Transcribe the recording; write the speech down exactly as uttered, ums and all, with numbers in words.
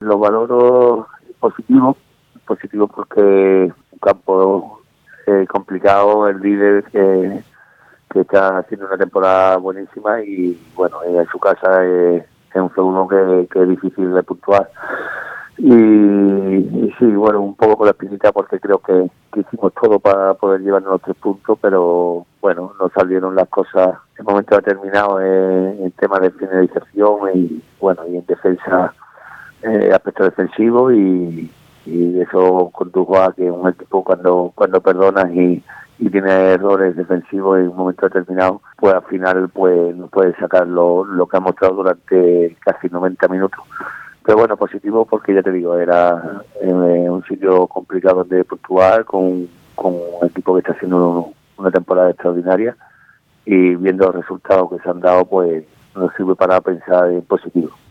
lo valoro positivo, positivo porque un campo eh, complicado, el líder que, que está haciendo una temporada buenísima y bueno, en su casa es, es un segundo que, que es difícil de puntuar. Y, y sí, bueno, un poco con la espinita porque creo que, que hicimos todo para poder llevarnos los tres puntos, pero bueno, no salieron las cosas. El momento determinado en, en temas de finalización y bueno, y en defensa, eh, aspecto defensivo y, y eso condujo a que un equipo cuando cuando perdonas y, y tiene errores defensivos en un momento determinado, pues al final pues no puede sacar lo, lo que ha mostrado durante casi noventa minutos. Pero bueno, positivo porque ya te digo, era eh, un sitio complicado de puntuar con, con un equipo que está haciendo una temporada extraordinaria y viendo los resultados que se han dado, pues nos sirve para pensar en positivo.